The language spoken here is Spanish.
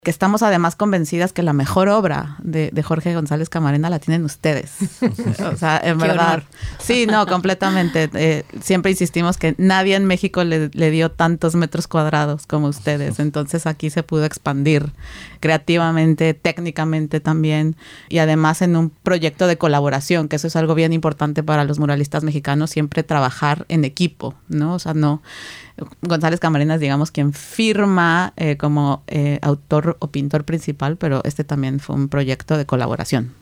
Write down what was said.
que estamos además convencidas que la mejor obra de Jorge González Camarena la tienen ustedes. O sea, en verdad. Honor. Sí, no, completamente. Siempre insistimos que nadie en México le dio tantos metros cuadrados como ustedes. Entonces aquí se pudo expandir creativamente, técnicamente también, y además en un proyecto de colaboración, que eso es algo bien importante para los muralistas mexicanos, siempre trabajar en equipo, ¿no? O sea, no... González Camarena es, digamos, quien firma como autor o pintor principal, pero este también fue un proyecto de colaboración.